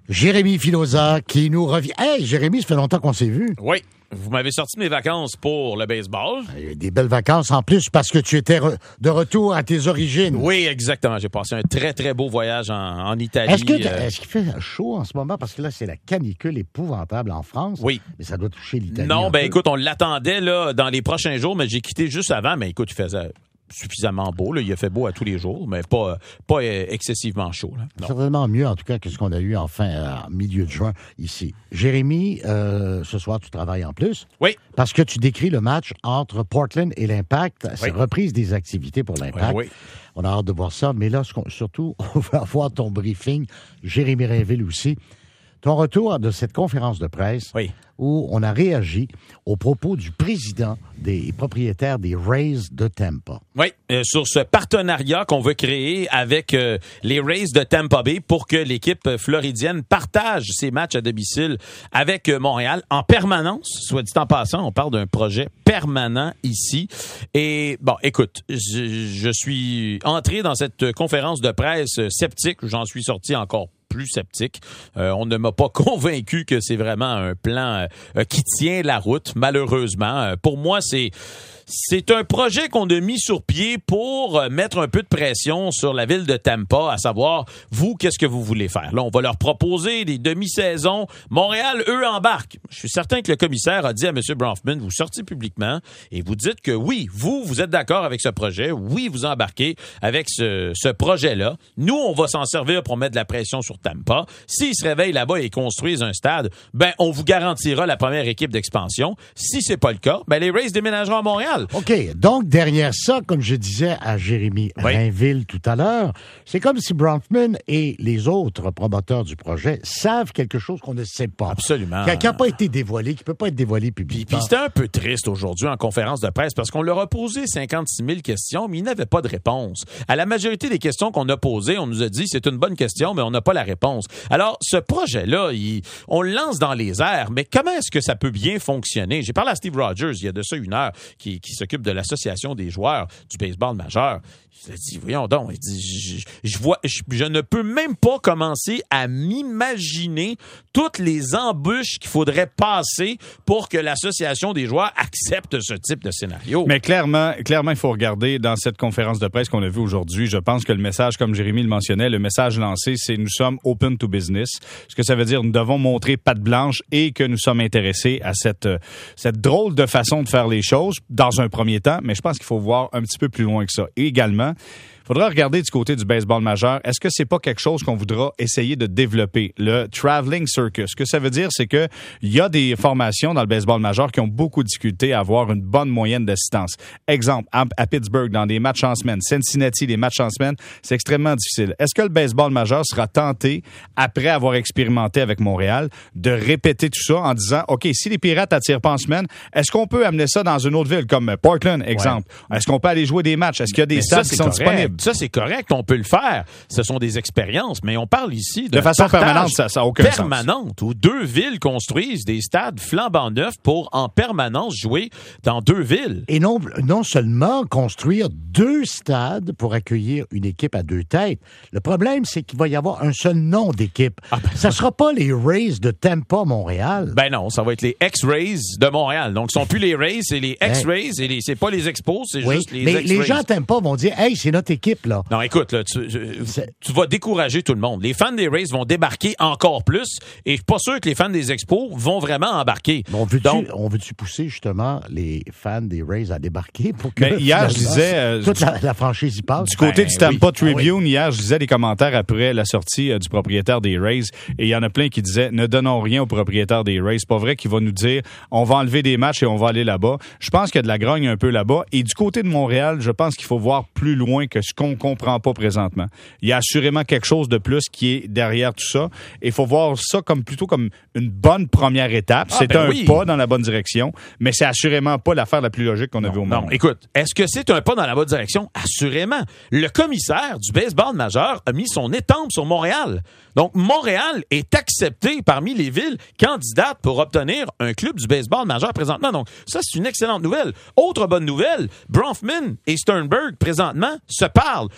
Jérémy Filosa qui nous revient. Hey, Jérémy, ça fait longtemps qu'on s'est vu. Oui. Vous m'avez sorti de mes vacances pour le baseball. Des belles vacances en plus parce que tu étais de retour à tes origines. Oui, exactement. J'ai passé un très, très beau voyage en Italie. Est-ce qu'il fait chaud en ce moment? Parce que là, c'est la canicule épouvantable en France. Oui. Mais ça doit toucher l'Italie. Non, écoute, on l'attendait là dans les prochains jours, mais j'ai quitté juste avant. Mais écoute, il faisait suffisamment beau. Là. Il a fait beau à tous les jours, mais pas excessivement chaud. Là. Certainement mieux, en tout cas, que ce qu'on a eu en milieu de juin ici. Jérémy, ce soir, tu travailles en plus. Oui. Parce que tu décris le match entre Portland et l'Impact. C'est reprise des activités pour l'Impact. Oui. On a hâte de voir ça. Mais là, surtout, on va avoir ton briefing. Jérémy Rainville aussi. Ton retour de cette conférence de presse où on a réagi aux propos du président des propriétaires des Rays de Tampa. Oui, sur ce partenariat qu'on veut créer avec les Rays de Tampa Bay pour que l'équipe floridienne partage ses matchs à domicile avec Montréal en permanence. Soit dit en passant, on parle d'un projet permanent ici. Et bon, écoute, je suis entré dans cette conférence de presse sceptique. J'en suis sorti encore plus sceptique. On ne m'a pas convaincu que c'est vraiment un plan qui tient la route, malheureusement. Pour moi, c'est un projet qu'on a mis sur pied pour mettre un peu de pression sur la ville de Tampa, à savoir, vous, qu'est-ce que vous voulez faire? Là, on va leur proposer des demi-saisons. Montréal, eux, embarquent. Je suis certain que le commissaire a dit à M. Bronfman, vous sortez publiquement et vous dites que oui, vous êtes d'accord avec ce projet. Oui, vous embarquez avec ce projet-là. Nous, on va s'en servir pour mettre de la pression sur Tampa. S'ils se réveillent là-bas et construisent un stade, on vous garantira la première équipe d'expansion. Si c'est pas le cas, les Rays déménageront à Montréal. OK. Donc, derrière ça, comme je disais à Jérémy Rainville tout à l'heure, c'est comme si Bronfman et les autres promoteurs du projet savent quelque chose qu'on ne sait pas. Absolument. Qui n'a pas été dévoilé, qui ne peut pas être dévoilé publiquement. Puis c'était un peu triste aujourd'hui en conférence de presse parce qu'on leur a posé 56 000 questions, mais ils n'avaient pas de réponse. À la majorité des questions qu'on a posées, on nous a dit c'est une bonne question, mais on n'a pas la réponse. Alors, ce projet-là, on le lance dans les airs, mais comment est-ce que ça peut bien fonctionner? J'ai parlé à Steve Rogers il y a de ça une heure, qui s'occupe de l'association des joueurs du baseball majeur. Il a dit, voyons donc, il dit, je ne peux même pas commencer à m'imaginer toutes les embûches qu'il faudrait passer pour que l'association des joueurs accepte ce type de scénario. Mais clairement, il faut regarder dans cette conférence de presse qu'on a vue aujourd'hui. Je pense que le message, comme Jérémy le mentionnait, le message lancé, c'est nous sommes open to business. Ce que ça veut dire, nous devons montrer patte blanche et que nous sommes intéressés à cette drôle de façon de faire les choses dans un premier temps, mais je pense qu'il faut voir un petit peu plus loin que ça. Et également, il faudra regarder du côté du baseball majeur. Est-ce que c'est pas quelque chose qu'on voudra essayer de développer? Le traveling circus. Ce que ça veut dire, c'est que il y a des formations dans le baseball majeur qui ont beaucoup de difficulté à avoir une bonne moyenne d'assistance. Exemple, à Pittsburgh, dans des matchs en semaine. Cincinnati, les matchs en semaine, c'est extrêmement difficile. Est-ce que le baseball majeur sera tenté, après avoir expérimenté avec Montréal, de répéter tout ça en disant, OK, si les Pirates attirent pas en semaine, est-ce qu'on peut amener ça dans une autre ville, comme Portland, exemple? Ouais. Est-ce qu'on peut aller jouer des matchs? Est-ce qu'il y a des stades qui sont disponibles? Ça, c'est correct, on peut le faire. Ce sont des expériences, mais on parle ici de façon permanente, ça n'a aucun sens. Permanente, où deux villes construisent des stades flambant neufs pour en permanence jouer dans deux villes. Et non seulement construire deux stades pour accueillir une équipe à deux têtes. Le problème, c'est qu'il va y avoir un seul nom d'équipe. Ça ne sera pas les Rays de Tampa, Montréal. Non, ça va être les X-Rays de Montréal. Donc, ce ne sont plus les Rays, c'est les X-Rays. Et c'est pas les Expos, c'est juste les X-Rays. Mais les gens à Tampa vont dire, hey, c'est notre équipe, là. Non, écoute, là, tu vas décourager tout le monde. Les fans des Rays vont débarquer encore plus et je suis pas sûr que les fans des Expos vont vraiment embarquer. On veut-tu pousser justement les fans des Rays à débarquer pour que hier, je disais, toute la franchise y passe? Du côté du Tampa Tribune, hier, je lisais des commentaires après la sortie du propriétaire des Rays et il y en a plein qui disaient ne donnons rien au propriétaire des Rays. C'est pas vrai qu'il va nous dire on va enlever des matchs et on va aller là-bas. Je pense qu'il y a de la grogne un peu là-bas et du côté de Montréal, je pense qu'il faut voir plus loin que ce qu'on comprend pas présentement. Il y a assurément quelque chose de plus qui est derrière tout ça. Et il faut voir ça plutôt comme une bonne première étape. C'est pas dans la bonne direction, mais c'est assurément pas l'affaire la plus logique qu'on a vue au monde. Non, écoute, est-ce que c'est un pas dans la bonne direction? Assurément. Le commissaire du baseball majeur a mis son étampe sur Montréal. Donc, Montréal est accepté parmi les villes candidates pour obtenir un club du baseball majeur présentement. Donc, ça, c'est une excellente nouvelle. Autre bonne nouvelle, Bronfman et Sternberg, présentement, se parlent.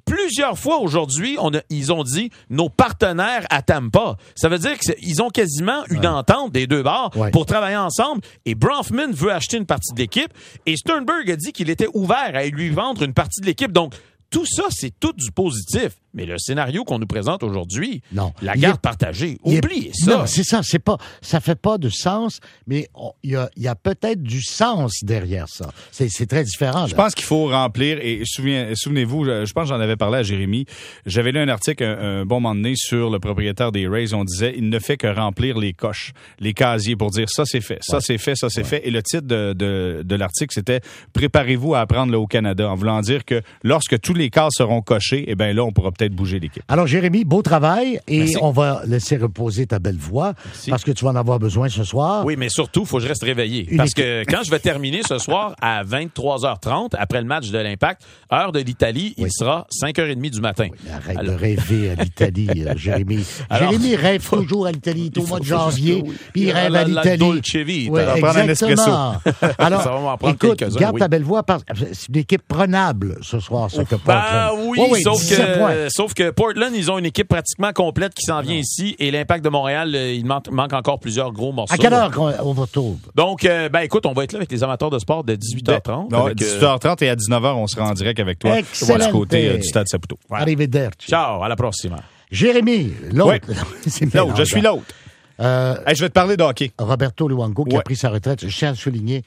plusieurs fois aujourd'hui, ils ont dit nos partenaires à Tampa. Ça veut dire qu'ils ont quasiment une entente des deux bords pour travailler ensemble. Et Bronfman veut acheter une partie de l'équipe. Et Sternberg a dit qu'il était ouvert à lui vendre une partie de l'équipe. Donc, tout ça, c'est tout du positif. Mais le scénario qu'on nous présente aujourd'hui, la garde partagée, oubliez ça. Non, c'est ça, ça fait pas de sens, mais il y a peut-être du sens derrière ça. C'est très différent. Je pense qu'il faut remplir, et souvenez-vous, je pense que j'en avais parlé à Jérémy, j'avais lu un article un bon moment donné sur le propriétaire des Rays, on disait, il ne fait que remplir les coches, les casiers pour dire ça c'est fait, ça c'est fait, ça c'est fait, et le titre de l'article c'était « Préparez-vous à apprendre au Canada », en voulant dire que lorsque tous les cases seront cochés, eh bien là, on pourra peut-être bouger l'équipe. Alors, Jérémy, beau travail et on va laisser reposer ta belle voix parce que tu vas en avoir besoin ce soir. Oui, mais surtout, il faut que je reste réveillé. Parce que quand je vais terminer ce soir à 23h30, après le match de l'Impact, heure de l'Italie, il sera 5h30 du matin. Oui, arrête de rêver à l'Italie, Jérémy. Jérémy rêve toujours à l'Italie, au mois de janvier, puis il rêve à l'Italie. Dolce Vita. Oui, exactement. Alors, ça va m'en prendre écoute, quelques-uns, garde ta belle voix parce que c'est une équipe prenable ce soir, ce que oui, sauf que Portland, ils ont une équipe pratiquement complète qui s'en vient ici et l'Impact de Montréal, il manque encore plusieurs gros morceaux. À quelle heure on va tourner? Donc, écoute, on va être là avec les amateurs de sport de 18h30. Non, 18h30 et à 19h, on sera en direct avec toi. Excellent. Du côté du Stade Saputo. Ouais. Arrivederci. Ciao, à la prochaine. Jérémy, l'autre. L'autre, je suis l'autre. Je vais te parler de hockey. Roberto Luongo qui a pris sa retraite. Je tiens à le souligner.